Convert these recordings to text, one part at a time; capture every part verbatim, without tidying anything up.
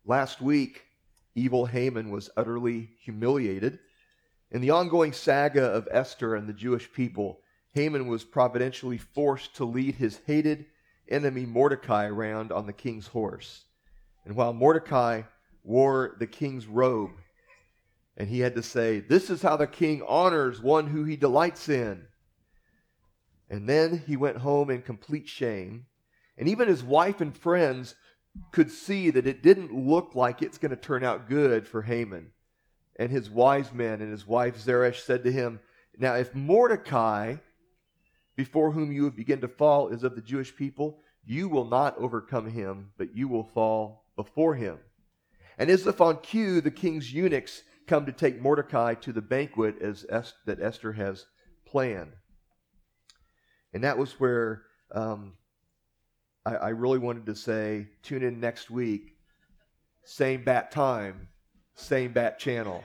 Last week, evil Haman was utterly humiliated. In the ongoing saga of Esther and the Jewish people, Haman was providentially forced to lead his hated enemy Mordecai around on the king's horse. And while Mordecai wore the king's robe, and he had to say, "This is how the king honors one who he delights in." And then he went home in complete shame. And even his wife and friends could see that it didn't look like it's going to turn out good for Haman. And his wise men and his wife Zeresh said to him, "Now if Mordecai, before whom you would begin to fall, is of the Jewish people, you will not overcome him, but you will fall before him." And as if on cue, the king's eunuchs come to take Mordecai to the banquet as Est- that Esther has planned. And that was where um, I, I really wanted to say, tune in next week, same bat time, same bat channel.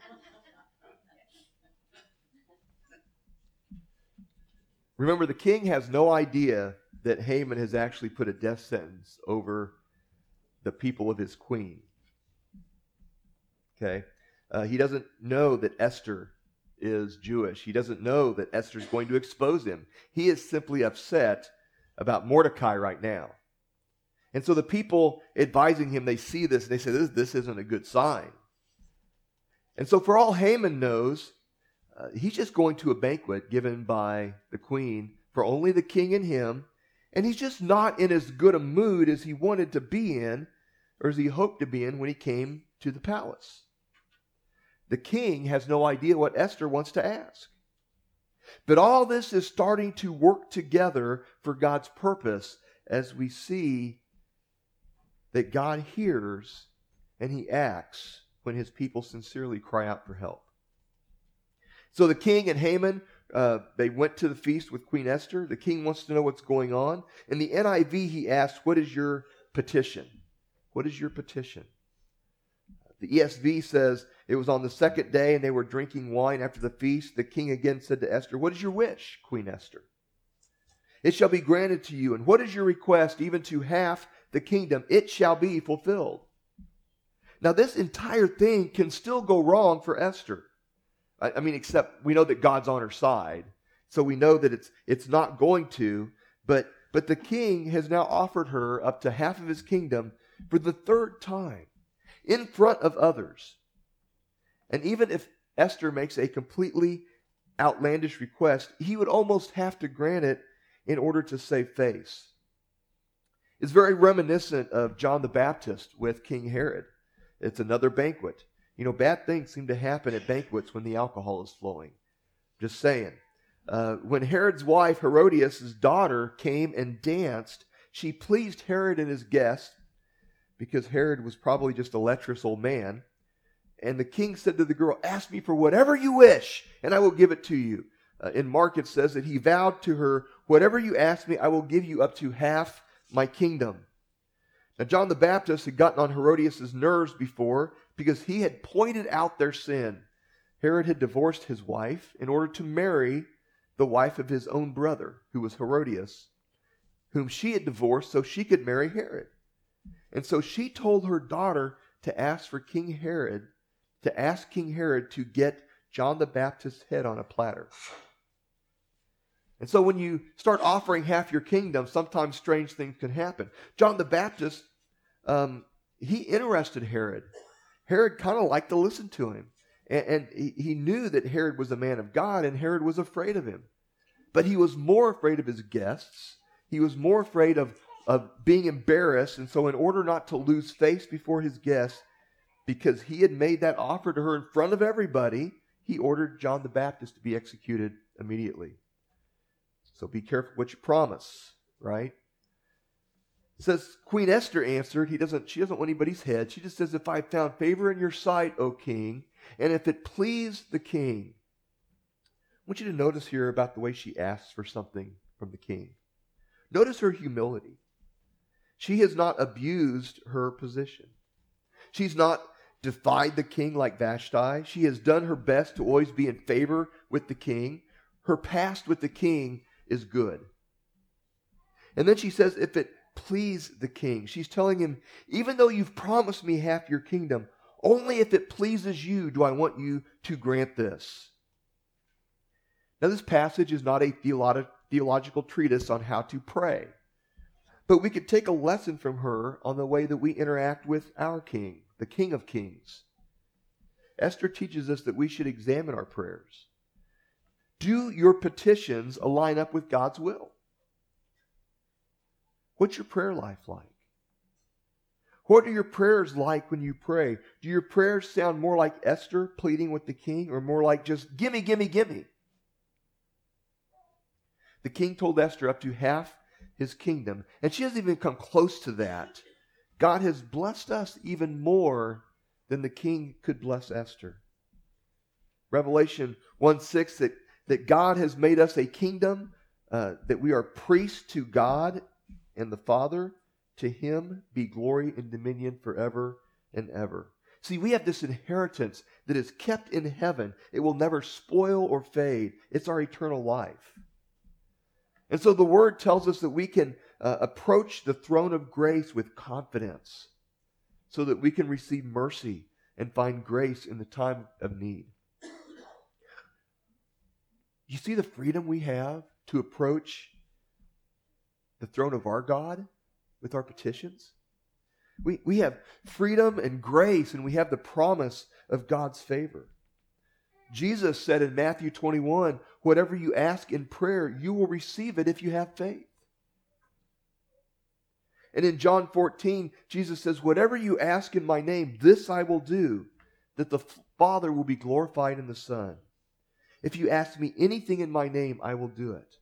Remember, the king has no idea that Haman has actually put a death sentence over the people of his queen. Okay? Uh, he doesn't know that Esther is Jewish. He doesn't know that Esther is going to expose him. He is simply upset about Mordecai right now. And so the people advising him, they see this and they say, this, this isn't a good sign. And so for all Haman knows, uh, he's just going to a banquet given by the queen for only the king and him. And he's just not in as good a mood as he wanted to be in, or as he hoped to be in when he came to the palace. The king has no idea what Esther wants to ask. But all this is starting to work together for God's purpose as we see that God hears and he acts when his people sincerely cry out for help. So the king and Haman, uh, they went to the feast with Queen Esther. The king wants to know what's going on. In the N I V, he asked, "What is your petition?" What is your petition? The E S V says, "It was on the second day and they were drinking wine after the feast. The king again said to Esther, 'What is your wish, Queen Esther?' 'It shall be granted to you. And what is your request, even to half the kingdom? It shall be fulfilled.'" Now this entire thing can still go wrong for Esther. I, I mean, except we know that God's on her side. So we know that it's it's not going to. But, but the king has now offered her up to half of his kingdom for the third time, in front of others. And even if Esther makes a completely outlandish request, he would almost have to grant it in order to save face. It's very reminiscent of John the Baptist with King Herod. It's another banquet. You know, bad things seem to happen at banquets when the alcohol is flowing. Just saying. Uh, when Herod's wife, Herodias' daughter, came and danced, she pleased Herod and his guests, because Herod was probably just a lecherous old man. And the king said to the girl, "Ask me for whatever you wish, and I will give it to you." Uh, in Mark, it says that he vowed to her, "Whatever you ask me, I will give you up to half my kingdom." Now, John the Baptist had gotten on Herodias' nerves before because he had pointed out their sin. Herod had divorced his wife in order to marry the wife of his own brother, who was Herodias, whom she had divorced so she could marry Herod. And so she told her daughter to ask for King Herod, to ask King Herod to get John the Baptist's head on a platter. And so when you start offering half your kingdom, sometimes strange things can happen. John the Baptist, um, he interested Herod. Herod kind of liked to listen to him. And, and he, he knew that Herod was a man of God, and Herod was afraid of him. But he was more afraid of his guests. He was more afraid of of being embarrassed. And so in order not to lose face before his guests, because he had made that offer to her in front of everybody, he ordered John the Baptist to be executed immediately. So be careful what you promise, right? It says, Queen Esther answered, he doesn't, she doesn't want anybody's head. She just says, "If I found favor in your sight, O king, and if it pleased the king." I want you to notice here about the way she asks for something from the king. Notice her humility. She has not abused her position. She's not defied the king like Vashti. She has done her best to always be in favor with the king. Her past with the king is good. And then she says, if it please the king. She's telling him, even though you've promised me half your kingdom, only if it pleases you do I want you to grant this. Now, this passage is not a theolo- theological treatise on how to pray, but we could take a lesson from her on the way that we interact with our king, the King of Kings. Esther teaches us that we should examine our prayers. Do your petitions align up with God's will? What's your prayer life like? What are your prayers like when you pray? Do your prayers sound more like Esther pleading with the king, or more like just gimme, gimme, gimme? The king told Esther up to half his kingdom, and she hasn't even come close to that. God has blessed us even more than the king could bless Esther. Revelation one six, that, that God has made us a kingdom, uh, that we are priests to God and the Father. To him be glory and dominion forever and ever. See, we have this inheritance that is kept in heaven. It will never spoil or fade. It's our eternal life. And so the Word tells us that we can uh, approach the throne of grace with confidence so that we can receive mercy and find grace in the time of need. You see the freedom we have to approach the throne of our God with our petitions? We, we have freedom and grace, and we have the promise of God's favor. Jesus said in Matthew twenty-one, whatever you ask in prayer, you will receive it if you have faith. And in John fourteen, Jesus says, whatever you ask in my name, this I will do, that the Father will be glorified in the Son. If you ask me anything in my name, I will do it.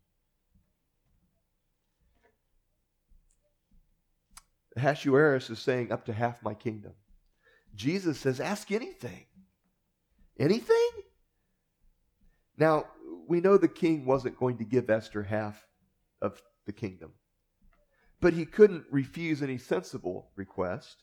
Ahasuerus is saying, up to half my kingdom. Jesus says, ask anything. Anything? Now, we know the king wasn't going to give Esther half of the kingdom, but he couldn't refuse any sensible request.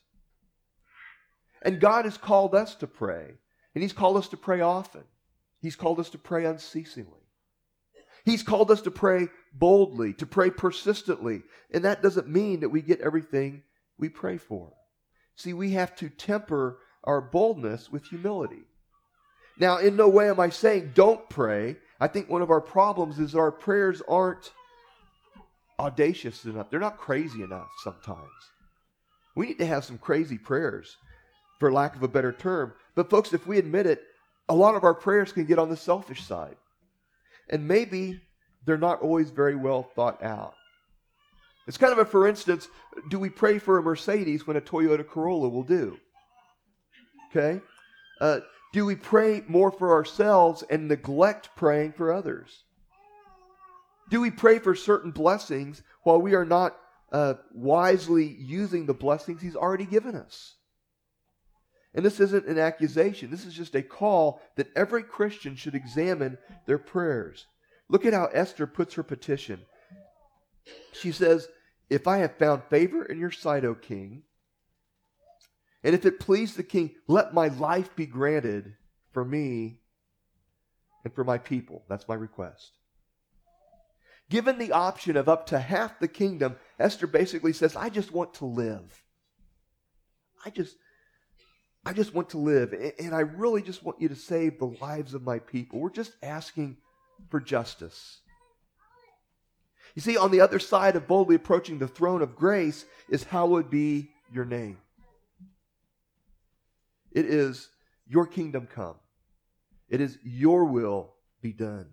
And God has called us to pray, and he's called us to pray often. He's called us to pray unceasingly. He's called us to pray boldly, to pray persistently. And that doesn't mean that we get everything we pray for. See, we have to temper our boldness with humility. Now, in no way am I saying don't pray. I think one of our problems is our prayers aren't audacious enough. They're not crazy enough sometimes. We need to have some crazy prayers, for lack of a better term. But folks, if we admit it, a lot of our prayers can get on the selfish side. And maybe they're not always very well thought out. It's kind of a, for instance, do we pray for a Mercedes when a Toyota Corolla will do? Okay? Uh, do we pray more for ourselves and neglect praying for others? Do we pray for certain blessings while we are not uh, wisely using the blessings he's already given us? And this isn't an accusation. This is just a call that every Christian should examine their prayers. Look at how Esther puts her petition. She says, if I have found favor in your sight, O king, and if it please the king, let my life be granted for me and for my people. That's my request. Given the option of up to half the kingdom, Esther basically says, I just want to live. I just... I just want to live, and I really just want you to save the lives of my people. We're just asking for justice. You see, on the other side of boldly approaching the throne of grace is hallowed be your name. It is your kingdom come. It is your will be done.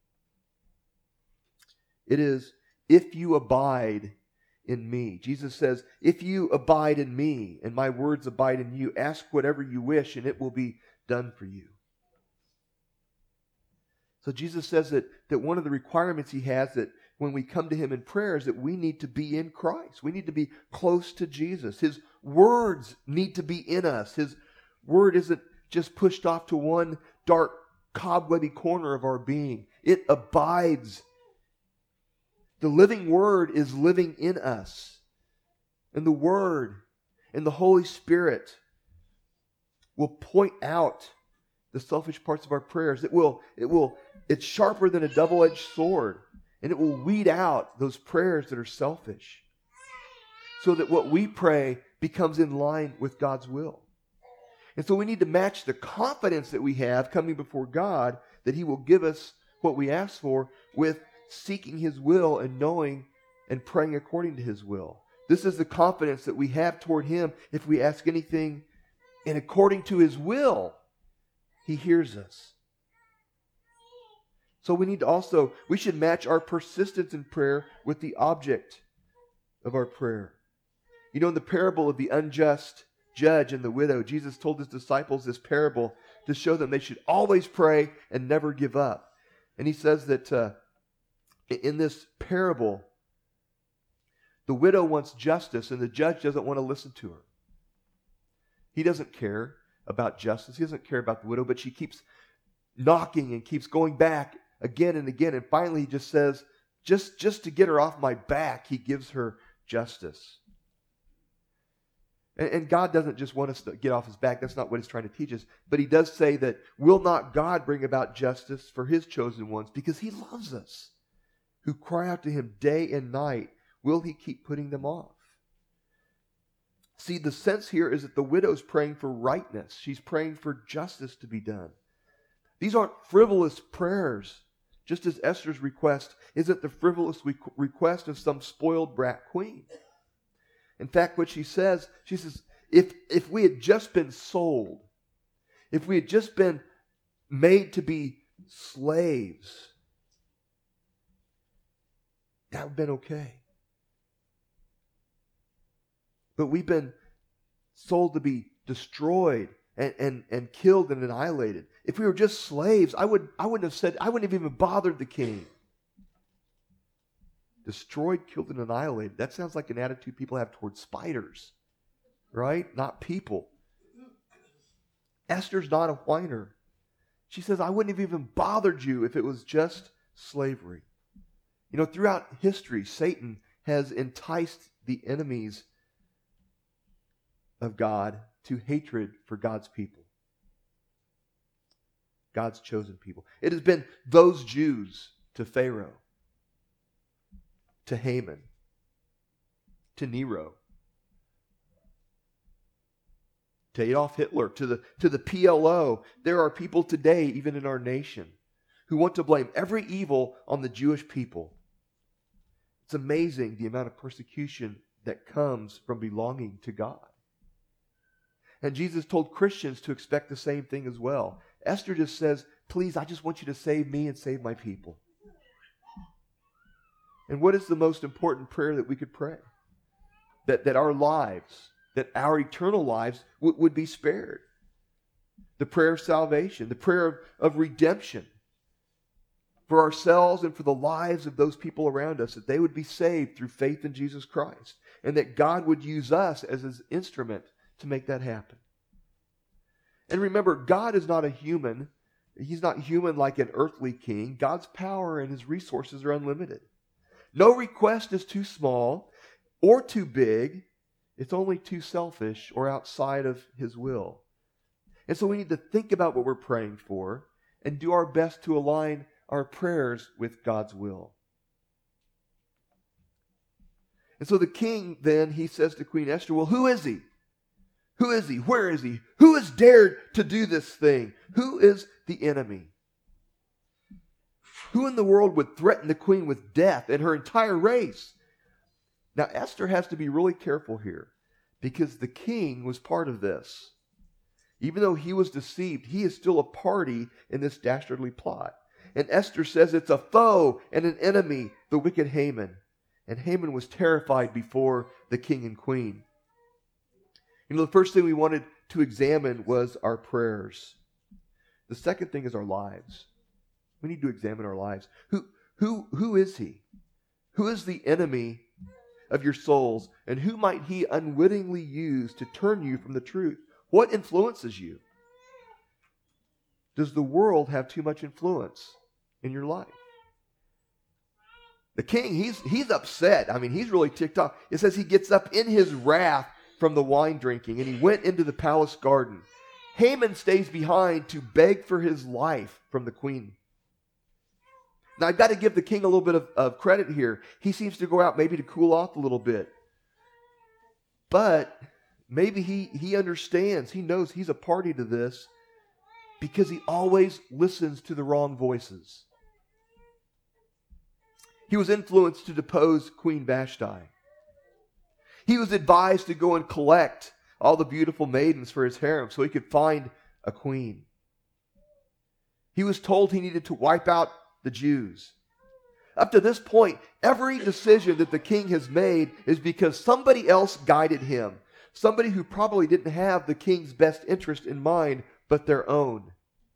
It is if you abide in me. Jesus says, if you abide in me and my words abide in you, ask whatever you wish and it will be done for you. So Jesus says that, that one of the requirements he has that when we come to him in prayer is that we need to be in Christ. We need to be close to Jesus. His words need to be in us. His word isn't just pushed off to one dark, cobwebby corner of our being. It abides. The living Word is living in us. And the Word and the Holy Spirit will point out the selfish parts of our prayers. It will, it will, it's sharper than a double-edged sword. And it will weed out those prayers that are selfish. so that what we pray becomes in line with God's will. And so we need to match the confidence that we have coming before God that He will give us what we ask for with seeking His will and knowing and praying according to His will. This is the confidence that we have toward Him. If we ask anything and according to His will, He hears us. So we need to also, we should match our persistence in prayer with the object of our prayer. You know, in the parable of the unjust judge and the widow, Jesus told His disciples this parable to show them they should always pray and never give up. And He says that uh, in this parable, the widow wants justice and the judge doesn't want to listen to her. He doesn't care about justice. He doesn't care about the widow, but she keeps knocking and keeps going back again and again. And finally He just says, just, just to get her off my back, He gives her justice. And, and God doesn't just want us to get off His back. That's not what He's trying to teach us. But He does say that, will not God bring about justice for His chosen ones? Because He loves us, who cry out to Him day and night. Will He keep putting them off? See, the sense here is that the widow's praying for rightness. She's praying for justice to be done. These aren't frivolous prayers, just as Esther's request isn't the frivolous request of some spoiled brat queen. In fact, what she says, she says, if, if we had just been sold, if we had just been made to be slaves, that would have been okay. But we've been sold to be destroyed and, and, and killed and annihilated. If we were just slaves, I would I wouldn't have said, I wouldn't have even bothered the king. Destroyed, killed, and annihilated. That sounds like an attitude people have towards spiders, right? Not people. Esther's not a whiner. She says, I wouldn't have even bothered you if it was just slavery. You know, throughout history, Satan has enticed the enemies of God to hatred for God's people. God's chosen people. It has been those Jews to Pharaoh, to Haman, to Nero, to Adolf Hitler, to the, to the P L O. There are people today, even in our nation, who want to blame every evil on the Jewish people. It's amazing the amount of persecution that comes from belonging to God. And Jesus told Christians to expect the same thing as well. Esther just says, please, I just want you to save me and save my people. And what is the most important prayer that we could pray? That, that our lives, that our eternal lives w- would be spared. The prayer of salvation, the prayer of, of redemption for ourselves and for the lives of those people around us, that they would be saved through faith in Jesus Christ, and that God would use us as His instrument to make that happen. And remember, God is not a human. He's not human like an earthly king. God's power and His resources are unlimited. No request is too small or too big. It's only too selfish or outside of His will. And so we need to think about what we're praying for and do our best to align our prayers with God's will. And so the king then, he says to Queen Esther, well, who is he? Who is he? Where is he? Who has dared to do this thing? Who is the enemy? Who in the world would threaten the queen with death and her entire race? Now, Esther has to be really careful here because the king was part of this. Even though he was deceived, he is still a party in this dastardly plot. And Esther says it's a foe and an enemy, the wicked Haman. And Haman was terrified before the king and queen. You know, the first thing we wanted to examine was our prayers. The second thing is our lives. We need to examine our lives. Who, who, who is he? Who is the enemy of your souls? And who might he unwittingly use to turn you from the truth? What influences you? Does the world have too much influence in your life? The king, he's, he's upset. I mean, he's really ticked off. It says he gets up in his wrath from the wine drinking, and he went into the palace garden. Haman stays behind to beg for his life from the queen. Now, I've got to give the king a little bit of, of credit here. He seems to go out maybe to cool off a little bit. But maybe he, he understands, he knows he's a party to this because he always listens to the wrong voices. He was influenced to depose Queen Vashti. He was advised to go and collect all the beautiful maidens for his harem so he could find a queen. He was told he needed to wipe out the Jews. Up to this point, every decision that the king has made is because somebody else guided him. Somebody who probably didn't have the king's best interest in mind, but their own.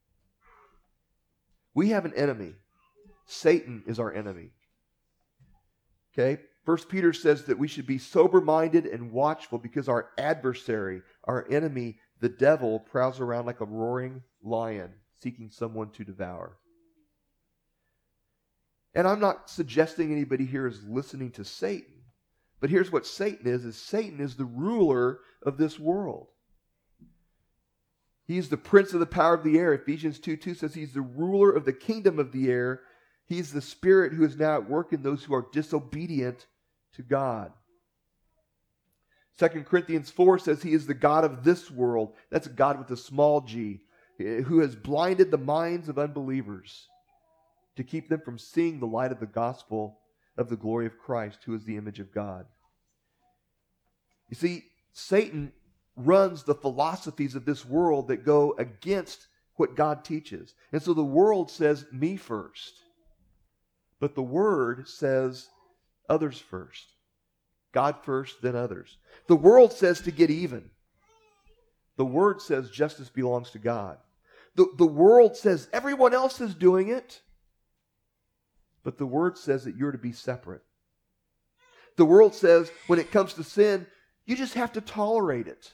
We have an enemy. Satan is our enemy. Okay? First Peter says that we should be sober-minded and watchful because our adversary, our enemy, the devil, prowls around like a roaring lion, seeking someone to devour. And I'm not suggesting anybody here is listening to Satan. But here's what Satan is, is Satan is the ruler of this world. He's the prince of the power of the air. Ephesians two two says he's the ruler of the kingdom of the air. He's the spirit who is now at work in those who are disobedient to God. Second Corinthians four says he is the God of this world. That's a God with a small g, who has blinded the minds of unbelievers to keep them from seeing the light of the gospel of the glory of Christ, who is the image of God. You see, Satan runs the philosophies of this world that go against what God teaches. And so the world says, me first. But the Word says, others first. God first, then others. The world says to get even. The Word says justice belongs to God. The, the world says everyone else is doing it. But the Word says that you're to be separate. The world says when it comes to sin, you just have to tolerate it.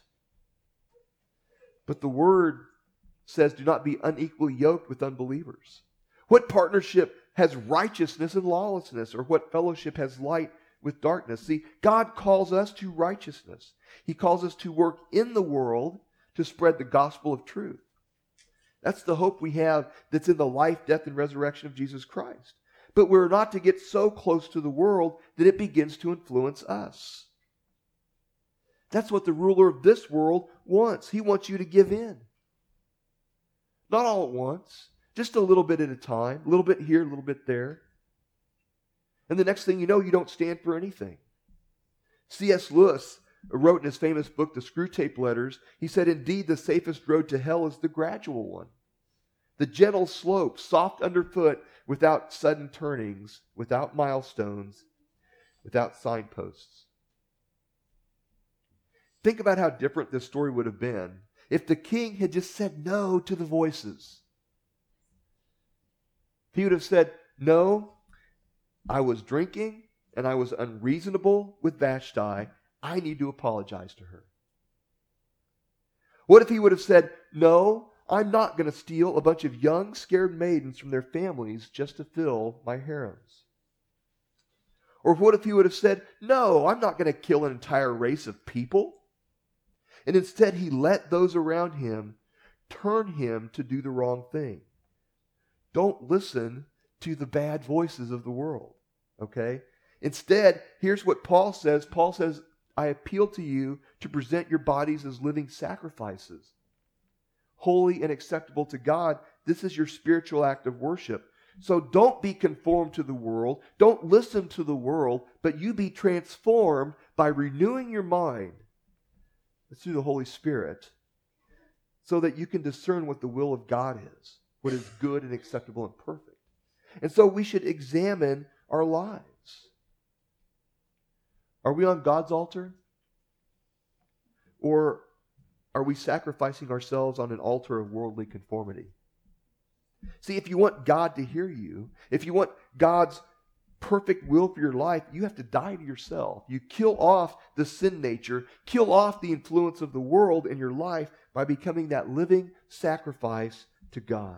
But the Word says do not be unequally yoked with unbelievers. What partnership has righteousness and lawlessness? Or what fellowship has light with darkness? See, God calls us to righteousness. He calls us to work in the world to spread the gospel of truth. That's the hope we have that's in the life, death, and resurrection of Jesus Christ. But we're not to get so close to the world that it begins to influence us. That's what the ruler of this world wants. He wants you to give in. Not all at once. Just a little bit at a time. A little bit here, a little bit there. And the next thing you know, you don't stand for anything. C S Lewis wrote in his famous book, The Screwtape Letters, he said, indeed, the safest road to hell is the gradual one. The gentle slope, soft underfoot, without sudden turnings, without milestones, without signposts. Think about how different this story would have been if the king had just said no to the voices. He would have said, no, I was drinking and I was unreasonable with Vashti. I need to apologize to her. What if he would have said, no, I'm not going to steal a bunch of young, scared maidens from their families just to fill my harems? Or what if he would have said, no, I'm not going to kill an entire race of people? And instead he let those around him turn him to do the wrong thing. Don't listen to the bad voices of the world, okay? Instead, here's what Paul says. Paul says, I appeal to you to present your bodies as living sacrifices, holy and acceptable to God. This is your spiritual act of worship. So don't be conformed to the world. Don't listen to the world, but you be transformed by renewing your mind through the Holy Spirit so that you can discern what the will of God is, what is good and acceptable and perfect. And so we should examine our lives. Are we on God's altar? Or are we sacrificing ourselves on an altar of worldly conformity? See, if you want God to hear you, if you want God's perfect will for your life, you have to die to yourself. You kill off the sin nature, kill off the influence of the world in your life by becoming that living sacrifice to God.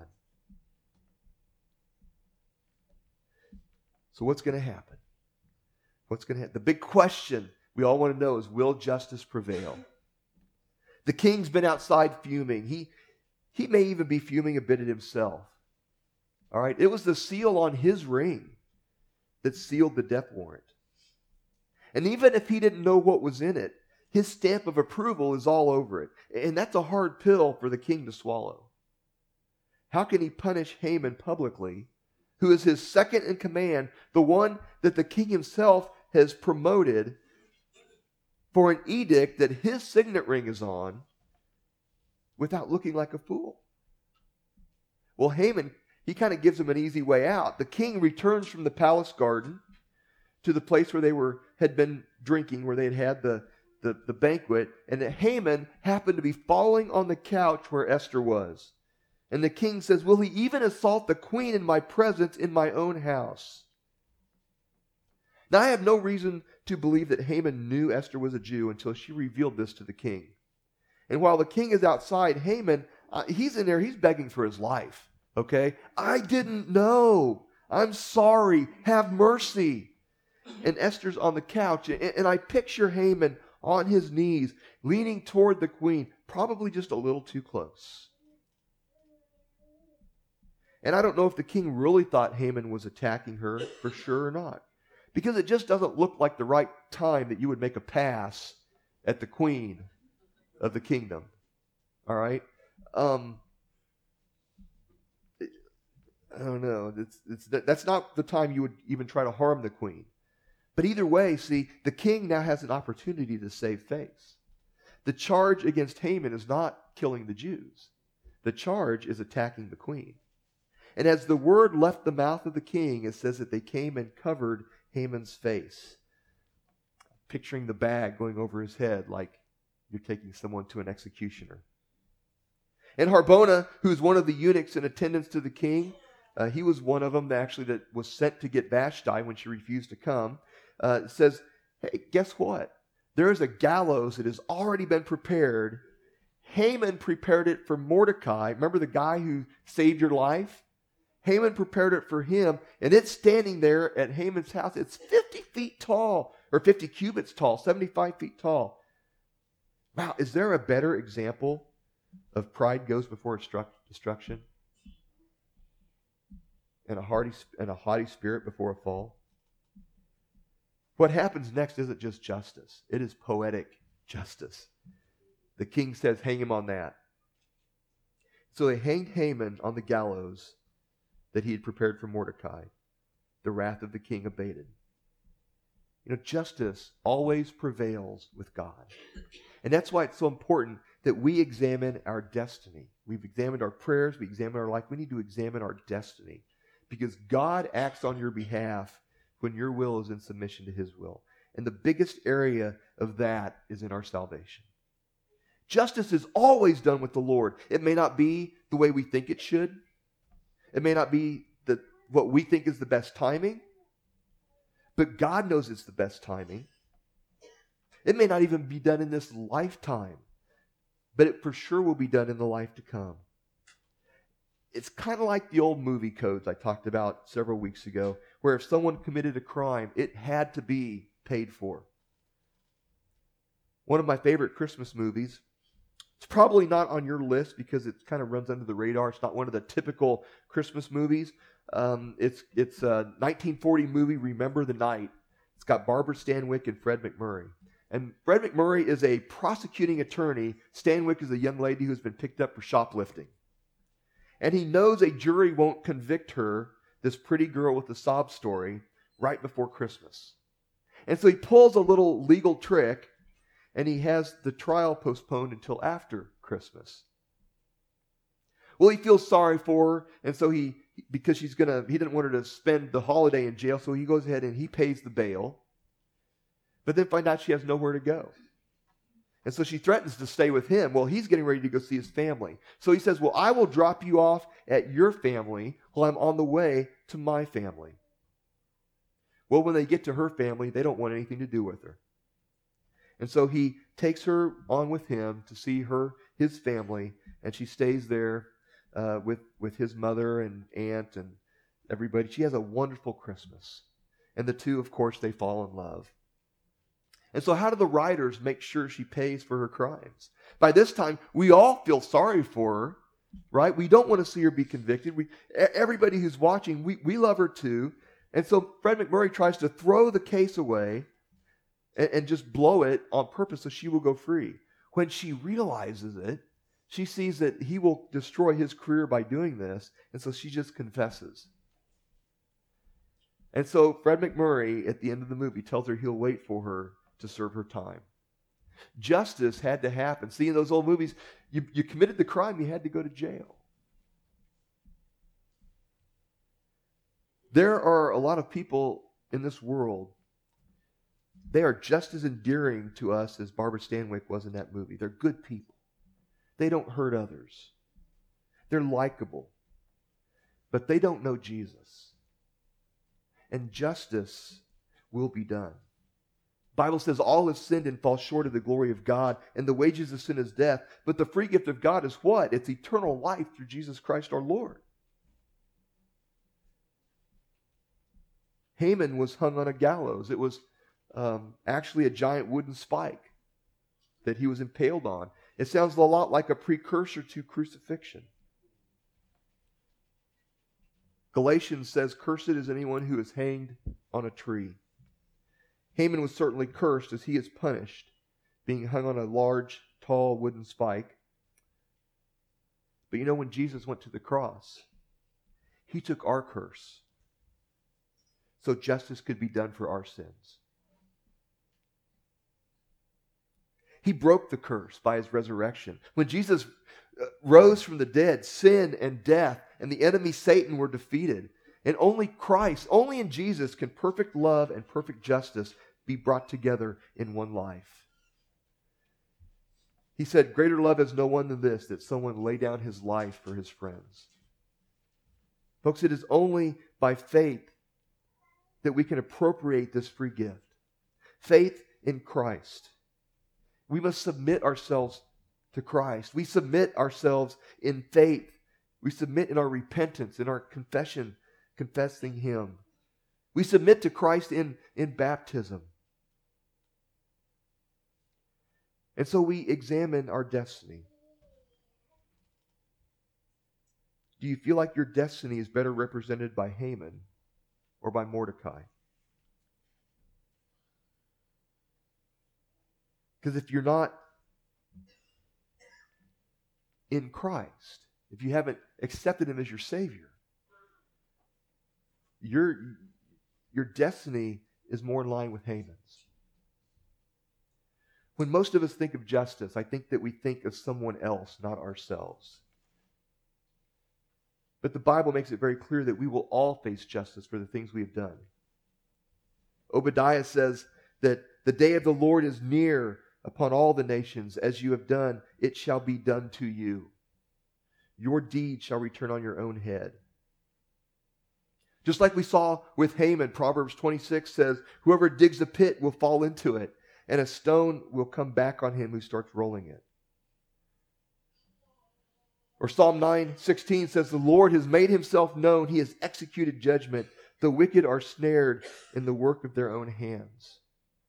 So what's going to happen? What's going to happen? The big question we all want to know is, will justice prevail? The king's been outside fuming. He, he may even be fuming a bit at himself. All right? It was the seal on his ring that sealed the death warrant. And even if he didn't know what was in it, his stamp of approval is all over it. And that's a hard pill for the king to swallow. How can he punish Haman publicly, who is his second in command, the one that the king himself has promoted, for an edict that his signet ring is on, without looking like a fool? Well, Haman, he kind of gives him an easy way out. The king returns from the palace garden to the place where they were had been drinking, where they had had the, the, the banquet, and that Haman happened to be falling on the couch where Esther was. And the king says, will he even assault the queen in my presence in my own house? Now, I have no reason to believe that Haman knew Esther was a Jew until she revealed this to the king. And while the king is outside, Haman, uh, he's in there, he's begging for his life. Okay? I didn't know. I'm sorry. Have mercy. And Esther's on the couch, and, and I picture Haman on his knees, leaning toward the queen, probably just a little too close. And I don't know if the king really thought Haman was attacking her for sure or not, because it just doesn't look like the right time that you would make a pass at the queen of the kingdom. All right? Um, I don't know. It's, it's, that's not the time you would even try to harm the queen. But either way, see, the king now has an opportunity to save face. The charge against Haman is not killing the Jews. The charge is attacking the queen. And as the word left the mouth of the king, it says that they came and covered Haman's face, picturing the bag going over his head like you're taking someone to an executioner. And Harbona, who's one of the eunuchs in attendance to the king, uh, he was one of them that actually that was sent to get Vashti when she refused to come, uh, says, hey, guess what? There is a gallows that has already been prepared. Haman prepared it for Mordecai. Remember the guy who saved your life? Haman prepared it for him, and it's standing there at Haman's house. It's fifty feet tall, or fifty cubits tall, seventy-five feet tall. Wow, is there a better example of pride goes before destruction? And a haughty, and a haughty spirit before a fall? What happens next isn't just justice. It is poetic justice. The king says, hang him on that. So they hanged Haman on the gallows that he had prepared for Mordecai. The wrath of the king abated. You know, justice always prevails with God. And that's why it's so important that we examine our destiny. We've examined our prayers, we examine our life. We need to examine our destiny, because God acts on your behalf when your will is in submission to his will. And the biggest area of that is in our salvation. Justice is always done with the Lord. It may not be the way we think it should. It may not be the, what we think is the best timing, but God knows it's the best timing. It may not even be done in this lifetime, but it for sure will be done in the life to come. It's kind of like the old movie codes I talked about several weeks ago, where if someone committed a crime, it had to be paid for. One of my favorite Christmas movies, it's probably not on your list because it kind of runs under the radar. It's not one of the typical Christmas movies. Um, it's it's a nineteen forty movie, Remember the Night. It's got Barbara Stanwyck and Fred MacMurray. And Fred MacMurray is a prosecuting attorney. Stanwyck is a young lady who's been picked up for shoplifting. And he knows a jury won't convict her, this pretty girl with the sob story, right before Christmas. And so he pulls a little legal trick, and he has the trial postponed until after Christmas. Well, he feels sorry for her, and so he, because she's gonna, he didn't want her to spend the holiday in jail, so he goes ahead and he pays the bail. But then find out she has nowhere to go. And so she threatens to stay with him. Well, he's getting ready to go see his family. So he says, well, I will drop you off at your family while I'm on the way to my family. Well, when they get to her family, they don't want anything to do with her. And so he takes her on with him to see her, his family, and she stays there uh, with, with his mother and aunt and everybody. She has a wonderful Christmas. And the two, of course, they fall in love. And so how do the writers make sure she pays for her crimes? By this time, we all feel sorry for her, right? We don't want to see her be convicted. We, everybody who's watching, we, we love her too. And so Fred MacMurray tries to throw the case away and, and just blow it on purpose so she will go free. When she realizes it, she sees that he will destroy his career by doing this, and so she just confesses. And so Fred MacMurray, at the end of the movie, tells her he'll wait for her to serve her time. Justice had to happen. See, in those old movies, you, you committed the crime, you had to go to jail. There are a lot of people in this world, they are just as endearing to us as Barbara Stanwyck was in that movie. They're good people. They don't hurt others. They're likable. But they don't know Jesus. And justice will be done. The Bible says all have sinned and fall short of the glory of God, and the wages of sin is death. But the free gift of God is what? It's eternal life through Jesus Christ our Lord. Haman was hung on a gallows. It was um, actually a giant wooden spike that he was impaled on. It sounds a lot like a precursor to crucifixion. Galatians says, "Cursed is anyone who is hanged on a tree." Haman was certainly cursed as he is punished, being hung on a large, tall wooden spike. But you know, when Jesus went to the cross, he took our curse so justice could be done for our sins. He broke the curse by his resurrection. When Jesus rose from the dead, sin and death and the enemy Satan were defeated. And only Christ, only in Jesus can perfect love and perfect justice be brought together in one life. He said, "Greater love has no one than this, that someone lay down his life for his friends." Folks, it is only by faith that we can appropriate this free gift. Faith in Christ. We must submit ourselves to Christ. We submit ourselves in faith. We submit in our repentance, in our confession, confessing Him. We submit to Christ in, in baptism. And so we examine our destiny. Do you feel like your destiny is better represented by Haman or by Mordecai? Because if you're not in Christ, if you haven't accepted Him as your Savior, your, your destiny is more in line with Haman's. When most of us think of justice, I think that we think of someone else, not ourselves. But the Bible makes it very clear that we will all face justice for the things we have done. Obadiah says that the day of the Lord is near upon all the nations. As you have done, it shall be done to you. Your deed shall return on your own head. Just like we saw with Haman, Proverbs twenty-six says, whoever digs a pit will fall into it, and a stone will come back on him who starts rolling it. Or Psalm nine sixteen says, the Lord has made Himself known. He has executed judgment. The wicked are snared in the work of their own hands.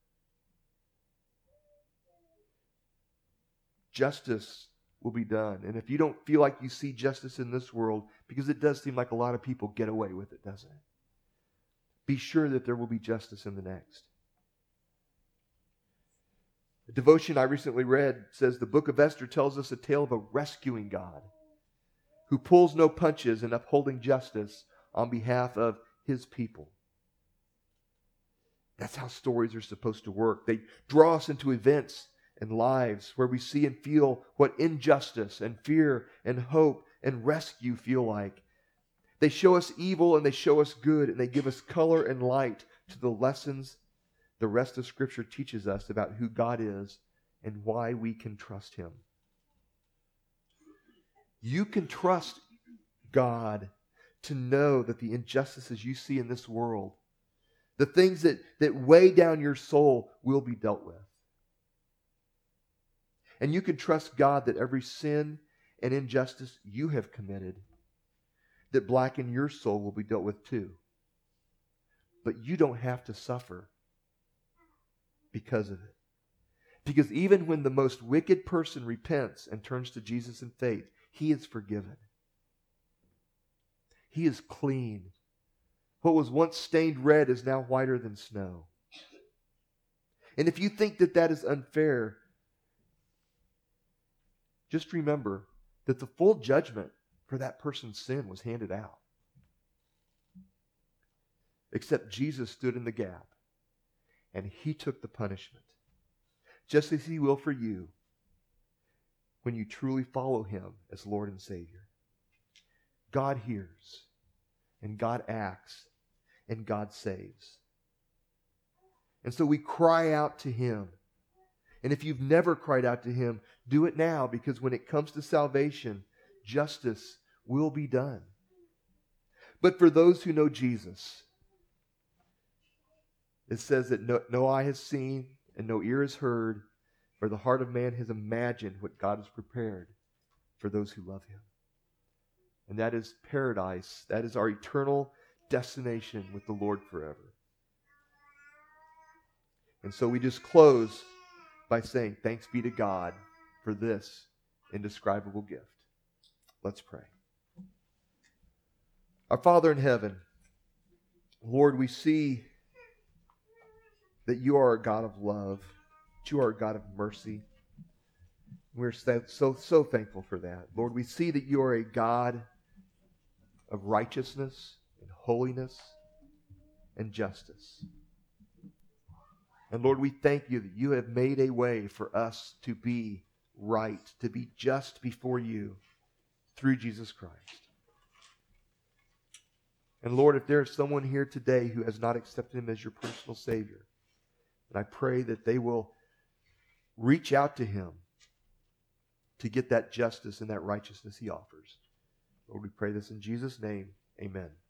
Justice will be done. And if you don't feel like you see justice in this world, because it does seem like a lot of people get away with it, doesn't it? Be sure that there will be justice in the next. The devotion I recently read says the book of Esther tells us a tale of a rescuing God who pulls no punches in upholding justice on behalf of His people. That's how stories are supposed to work. They draw us into events and lives where we see and feel what injustice and fear and hope and rescue feel like. They show us evil and they show us good, and they give us color and light to the lessons the rest of Scripture teaches us about who God is and why we can trust Him. You can trust God to know that the injustices you see in this world, the things that, that weigh down your soul, will be dealt with. And you can trust God that every sin and injustice you have committed that blacken your soul will be dealt with too. But you don't have to suffer because of it. Because even when the most wicked person repents and turns to Jesus in faith, he is forgiven. He is clean. What was once stained red is now whiter than snow. And if you think that that is unfair, just remember that the full judgment for that person's sin was handed out. Except Jesus stood in the gap, and he took the punishment, just as he will for you when you truly follow him as Lord and Savior. God hears, and God acts, and God saves. And so we cry out to him. And if you've never cried out to him, do it now, because when it comes to salvation, justice will be done. But for those who know Jesus, it says that no, no eye has seen and no ear has heard, or the heart of man has imagined what God has prepared for those who love him. And that is paradise. That is our eternal destination with the Lord forever. And so we just close by saying thanks be to God for this indescribable gift. Let's pray. Our Father in heaven, Lord, we see that you are a God of love, that you are a God of mercy. We're so, so, so thankful for that. Lord, we see that you are a God of righteousness and holiness and justice. And Lord, we thank you that you have made a way for us to be right, to be just before you through Jesus Christ. And Lord, if there is someone here today who has not accepted him as your personal Savior, and I pray that they will reach out to him to get that justice and that righteousness he offers. Lord, we pray this in Jesus' name. Amen.